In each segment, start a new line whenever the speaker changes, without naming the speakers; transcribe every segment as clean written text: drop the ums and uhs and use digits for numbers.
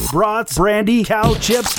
brats, brandy, cow chips,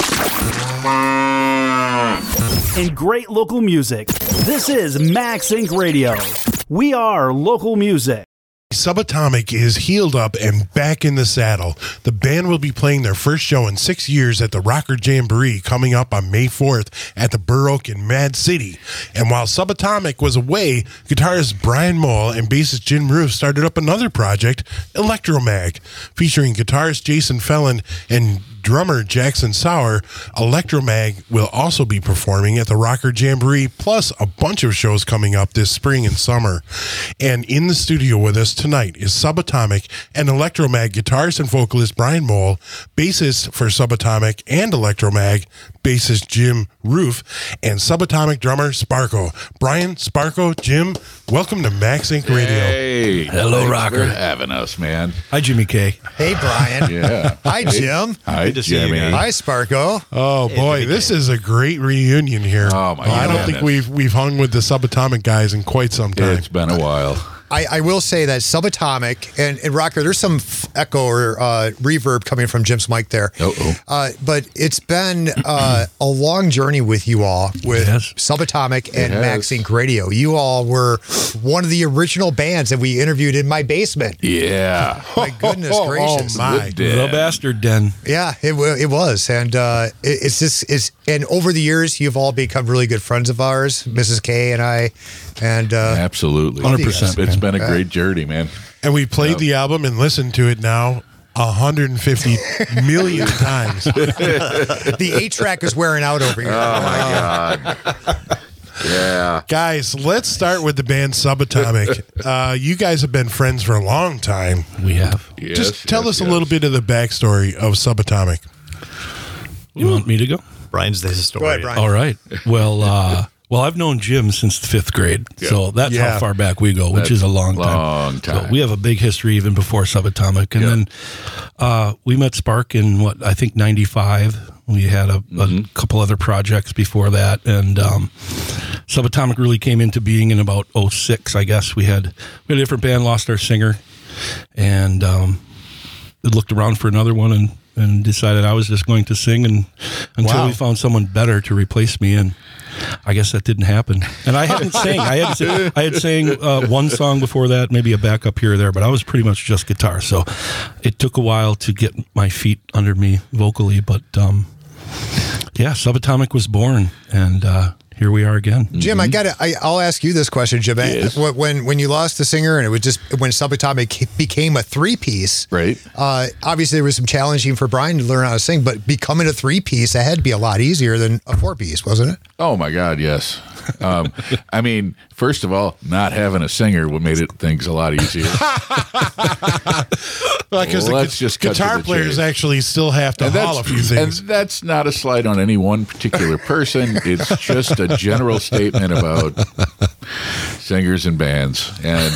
and great local music. This is Max Inc. Radio. We are local music.
Subatomic is healed up and back in the saddle. The band will be playing their first show in 6 years at the Rocker Jamboree coming up on May 4th at the Burr Oak in Mad City. And while Subatomic was away, guitarist Brian Moll and bassist Jim Roof started up another project, Electromag, featuring guitarist Jason Felon and drummer Jackson Sauer. Electromag will also be performing at the Rocker Jamboree, plus a bunch of shows coming up this spring and summer. And in the studio with us tonight is Subatomic and Electromag guitarist and vocalist Brian Moll, bassist for Subatomic and Electromag, bassist Jim Roof, and Subatomic drummer Sparko. Brian, Sparko, Jim, welcome to Max Inc. Radio.
Hey,
hello,
thanks
Rocker.
for having us, man.
Hi, Jimmy K.
Hey, Brian.
Yeah.
Hi, Jim.
Hi, Jimmy.
Hi, Sparko.
Oh boy, this is a great reunion here.
Oh, my
I don't think
goodness.
we've hung with the Subatomic guys in quite some time.
It's been a while.
I will say that Subatomic and Rocker, there's some echo or reverb coming from Jim's mic there. But it's been a long journey with you all, with Subatomic and Max Inc. Radio. You all were one of the original bands that we interviewed in my basement.
Yeah.
My goodness gracious.
My.
The Bastard Den.
Yeah, it was. And and over the years, you've all become really good friends of ours, Mrs. K and I. And
Absolutely.
100%.
It's been a great journey, man.
And we played the album and listened to it now 150 million times.
the 8-track is wearing out over here.
Oh, my God. Yeah.
Guys, let's start with the band Subatomic. You guys have been friends for a long time.
We have.
Just tell us a little bit of the backstory of Subatomic.
You want me to go?
Brian's the historian.
Go ahead, Brian.
All right. Well, I've known Jim since the 5th grade, so that's how far back we go, which is a long time. So we have a big history even before Subatomic. And then we met Spark in, I think 95. We had a couple other projects before that. And Subatomic really came into being in about 06, I guess. We had a different band, lost our singer, and looked around for another one and decided I was just going to sing until we found someone better to replace me. And I guess that didn't happen. And I hadn't sang. I had sang one song before that, maybe a backup here or there, but I was pretty much just guitar. So it took a while to get my feet under me vocally. But Subatomic was born, and here we are again.
Jim, I'll ask you this question, Jim.
Yes.
When you lost the singer and it was just when Subatomic became a 3-piece,
Right.
Obviously there was some challenging for Brian to learn how to sing, but becoming a 3-piece, that had to be a lot easier than a 4-piece, wasn't it?
Oh, my God, yes. I mean, first of all, not having a singer would made things a lot easier.
Because the guitar players actually still have to haul a few things.
And that's not a slight on any one particular person. It's just a general statement about singers and bands.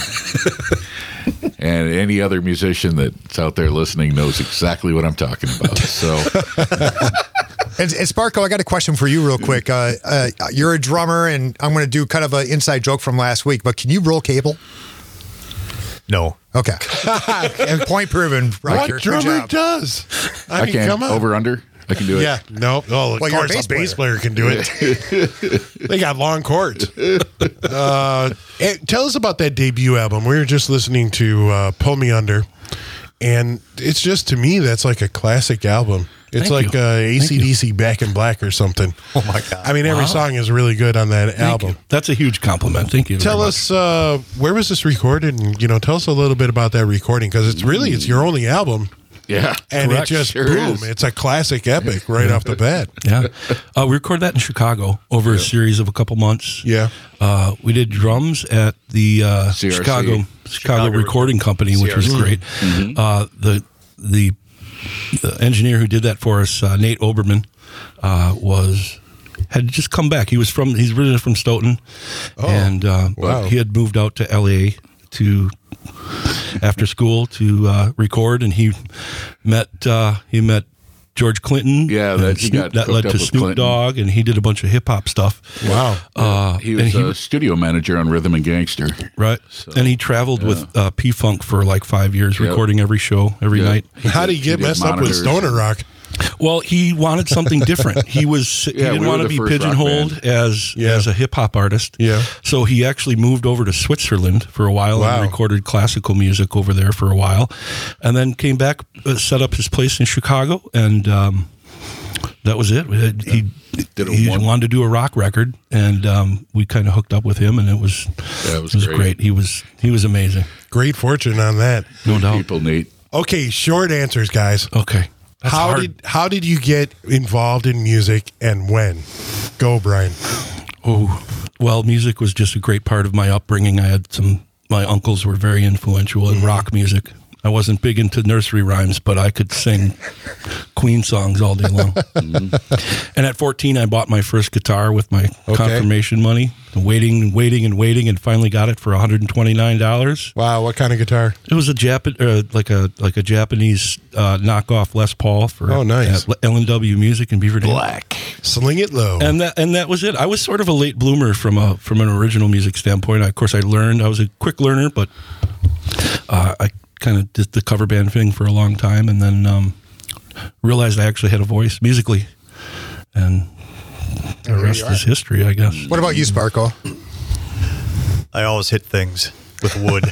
And any other musician that's out there listening knows exactly what I'm talking about. So...
And Sparko, I got a question for you real quick. You're a drummer, and I'm going to do kind of an inside joke from last week, but can you roll cable?
No.
Okay. Point proven. Roger.
What drummer does? I mean,
can.
come on.
Over, under. I can do it.
Yeah. No. Oh, of course, a bass player can do it. They got long chords. Tell us about that debut album. We were just listening to Pull Me Under, and it's just, to me, that's like a classic album. It's like AC/DC Back in Black or something.
Oh, my God.
I mean, every song is really good on that album.
You. That's a huge compliment. Thank you.
Tell us, where was this recorded? And, tell us a little bit about that recording, because it's your only album.
Yeah.
And
correct.
it just,
Sure
boom,
is.
it's a classic epic right off the bat.
Yeah. We recorded that in Chicago over a series of a couple months.
Yeah.
We did drums at the Chicago Recording Company, which was great. The engineer who did that for us, Nate Oberman, had just come back. He's originally from Stoughton, and he had moved out to LA after school to record, and he met George Clinton.
Yeah, that
led to Snoop Dogg, and he did a bunch of hip hop stuff.
Wow.
He was a studio manager on Rhythm and Gangster.
Right. And he traveled with P-Funk for like 5 years, recording every show, every night.
How did he get messed up with Stoner Rock?
Well, he wanted something different. He didn't want to be pigeonholed as a hip hop artist.
Yeah.
So he actually moved over to Switzerland for a while and recorded classical music over there for a while, and then came back, set up his place in Chicago, and that was it. He wanted to do a rock record, and we kind of hooked up with him, and it was great. He was amazing.
Great fortune on that.
No doubt.
People, Nate.
Okay, short answers, guys.
Okay.
How did you get involved in music, and when? Go, Brian.
Oh, well, music was just a great part of my upbringing. My uncles were very influential in rock music. I wasn't big into nursery rhymes, but I could sing Queen songs all day long. And at 14, I bought my first guitar with my confirmation money. Waiting, and finally got it for $129.
Wow, what kind of guitar?
It was a like a Japanese knockoff Les Paul for
nice.
L&W Music in Beaverdale.
Black.
Sling it low.
And that was it. I was sort of a late bloomer from an original music standpoint. Of course, I was a quick learner, but I kind of did the cover band thing for a long time, and then realized I actually had a voice musically, and the rest is history, I guess.
What about you, Sparko?
I always hit things with wood.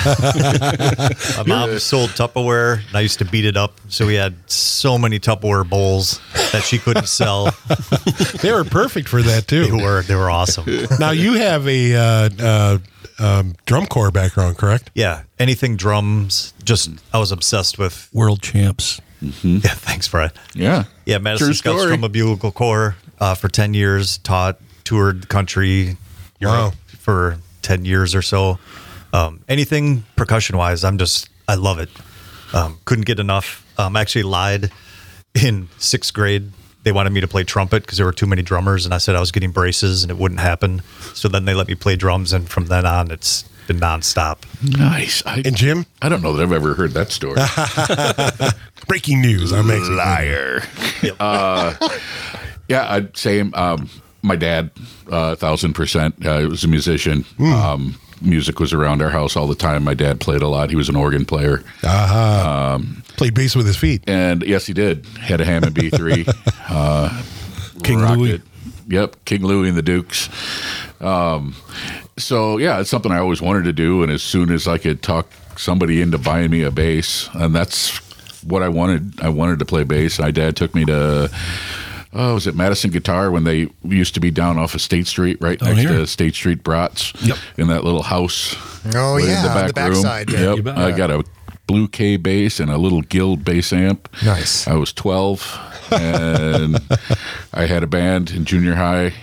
My mom sold Tupperware, and I used to beat it up. So we had so many Tupperware bowls that she couldn't sell.
They were perfect for that too.
They were awesome.
Now you have a drum corps background, correct?
Yeah, anything drums. I was obsessed with
world champs.
Mm-hmm. Yeah, thanks, Brad.
Yeah,
Madison Scouts Drum and Bugle Corps for 10 years. Toured the country for 10 years or so. Anything percussion wise, I love it. Couldn't get enough. Actually lied in 6th grade. They wanted me to play trumpet because there were too many drummers, and I said I was getting braces and it wouldn't happen. So then they let me play drums, and from then on, it's been nonstop.
Nice.
And Jim?
I don't know that I've ever heard that story.
Breaking news. I'm
liar.
Yep.
I'd say my dad, 1,000%. Was a musician. Music was around our house all the time. My dad played a lot. He was an organ player.
Played bass with his feet.
And yes, he did. Had a Hammond B3.
King Louis.
Yep, King Louis and the Dukes. So yeah, it's something I always wanted to do. And as soon as I could talk somebody into buying me a bass, and that's what I wanted. I wanted to play bass. My dad took me to was it Madison Guitar when they used to be down off of State Street, right next to State Street Brats, in that little house.
Oh yeah,
in the back room.
Side.
Yeah. Yep, I got a Blue K bass and a little Guild bass amp.
Nice.
I was 12, and I had a band in junior high,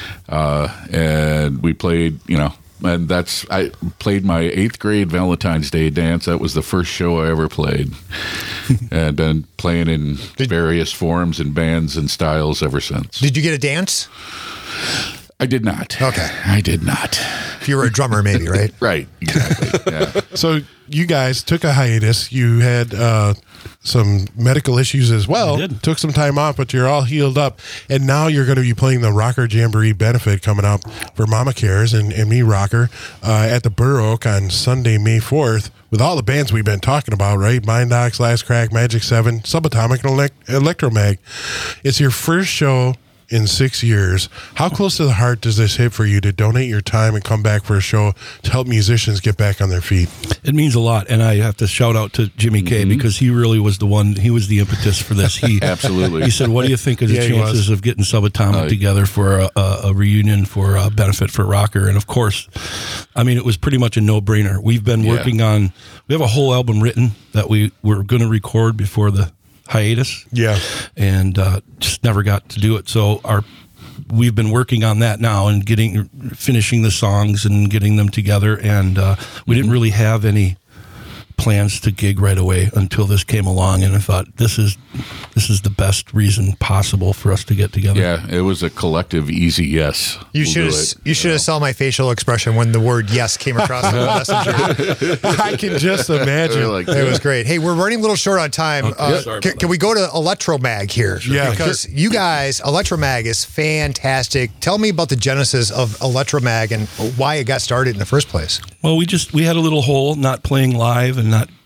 and we played, and I played my 8th grade Valentine's Day dance. That was the first show I ever played. And then playing in various forms and bands and styles ever since.
Did you get a dance?
I did not.
Okay.
I did not.
If you were a drummer, maybe, right?
Right. Exactly. Yeah.
So you guys took a hiatus. You had some medical issues as well. Took some time off, but you're all healed up. And now you're going to be playing the Rocker Jamboree benefit coming up for Mama Cares and me, Rocker, at the Burr Oak on Sunday, May 4th. With all the bands we've been talking about, right? Mind Docs, Last Crack, Magic 7, Subatomic, and Electromag. It's your first show in 6 years. How close to the heart does this hit for you to donate your time and come back for a show to help musicians get back on their feet?
It means a lot, and I have to shout out to Jimmy K because he really was the one. He was the impetus for this. He
absolutely.
He said, "What do you think of the chances of getting Subatomic together for a reunion for a benefit for Rocker?" And of course, I mean, it was pretty much a no-brainer. We've been working on. We have a whole album written that we were going to record before the hiatus, and just never got to do it. So we've been working on that now and finishing the songs and getting them together. And we didn't really have any plans to gig right away until this came along, and I thought this is the best reason possible for us to get together.
Yeah, it was a collective easy yes.
You should have saw my facial expression when the word yes came across the messenger.
I can just imagine.
It was great. Hey, we're running a little short on time.
Okay,
can we go to Electromag here?
Yeah,
because you guys, Electromag is fantastic. Tell me about the genesis of Electromag and why it got started in the first place.
Well, we had a little hole, not playing live and not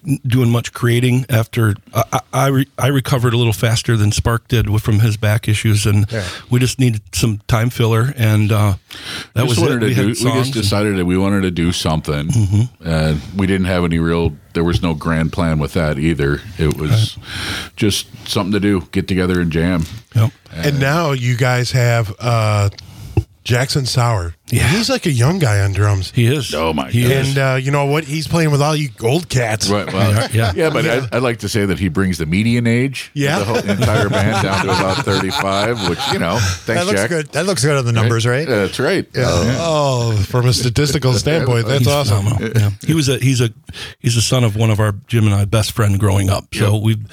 doing much creating after I recovered a little faster than Spark did from his back issues, and we just needed some time filler, and that was it. We
just decided that we wanted to do something, and we didn't have any there was no grand plan with that either. It was just something to do, get together and jam.
Yep.
And now you guys have Jackson Sauer.
Yeah.
He's like a young guy on drums.
He is.
Oh, my God.
And you know what? He's playing with all you old cats.
Right, well, yeah, but I'd like to say that he brings the median age of the whole entire band down to about 35, which, thanks,
that looks
Jack.
good. That looks good on the numbers, right?
That's right.
Oh, from a statistical standpoint, that's awesome.
Yeah. He's a son of one of our Jim and I best friend growing up. So we've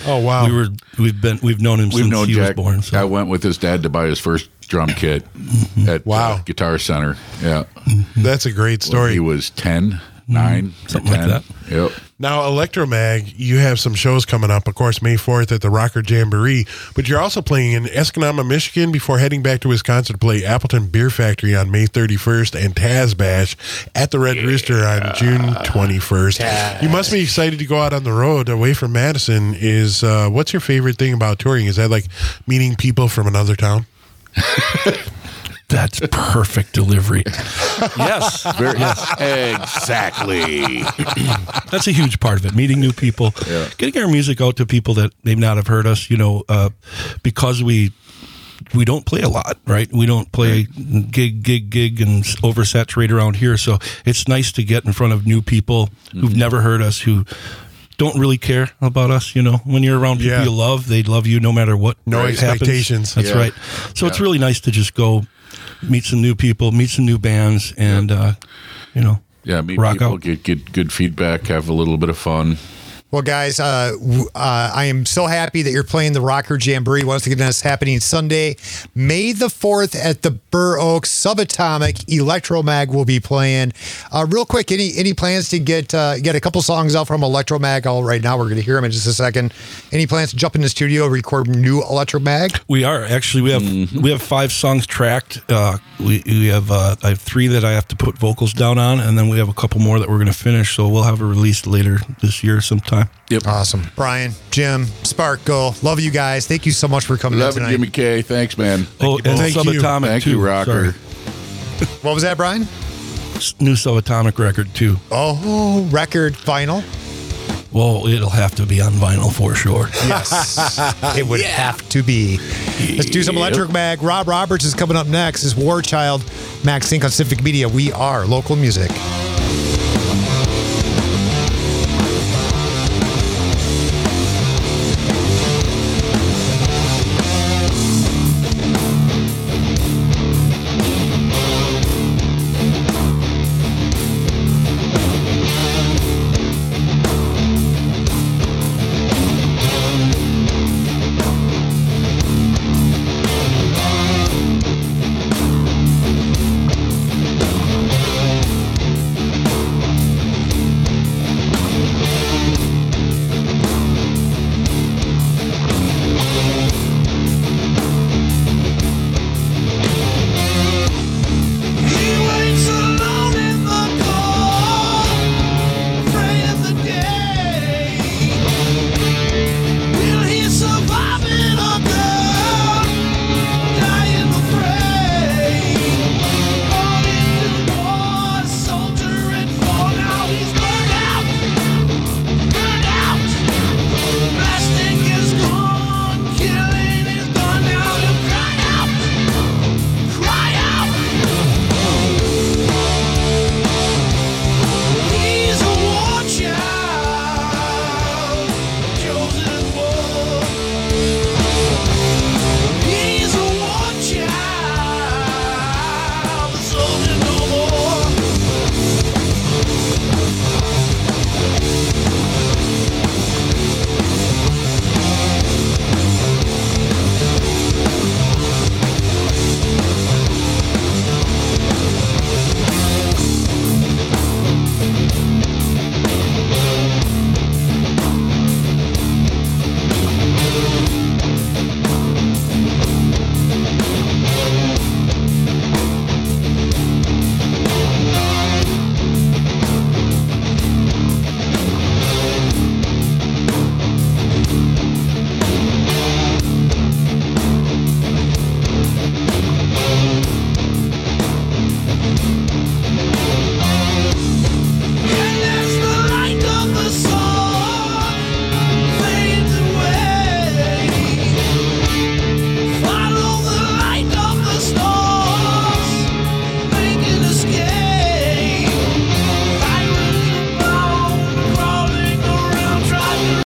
known him since he was born. So.
I went with his dad to buy his first drum kit at Guitar Center. Yeah.
That's a great story.
When he was 10, 9,
something
10.
like that.
Yep.
Now, Electromag, you have some shows coming up, of course, May 4th at the Rocker Jamboree, but you're also playing in Escanaba, Michigan before heading back to Wisconsin to play Appleton Beer Factory on May 31st and Taz Bash at the Red Rooster on June 21st. Taz. You must be excited to go out on the road away from Madison. What's your favorite thing about touring? Is that like meeting people from another town?
That's perfect delivery.
Yes. Exactly.
That's a huge part of it. Meeting new people, getting our music out to people that may not have heard us, because we don't play a lot, right? We don't play gig and oversaturate around here. So it's nice to get in front of new people who've never heard us, who don't really care about us, when you're around people you love, they love you no matter what.
No expectations.
That's right. So it's really nice to just go meet some new people, meet some new bands, and
meet
rock
people,
out.
get good feedback, have a little bit of fun.
Well, guys, I am so happy that you're playing the Rocker Jamboree. Once again, that's happening Sunday, May the 4th at the Burr Oaks. Subatomic, Electromag will be playing. Real quick, any plans to get a couple songs out from Electromag? Right now, we're going to hear them in just a second. Any plans to jump in the studio, record new Electromag?
We are actually. We have 5 songs tracked. We have I have 3 that I have to put vocals down on, and then we have a couple more that we're going to finish. So we'll have a release later this year sometime.
Yep.
Awesome. Brian, Jim, Spark, Go. Love you guys. Thank you so much for coming in tonight.
Love it, Jimmy K. Thanks, man.
And Subatomic
Thank
too.
you, Rocker.
What was that, Brian?
New Subatomic record too.
Oh, record, vinyl?
Well, it'll have to be on vinyl for sure.
Yes. It would have to be. Let's do some Electromag. Rob Roberts is coming up next. Is War Child. Max Inc. on Civic Media. We are local music.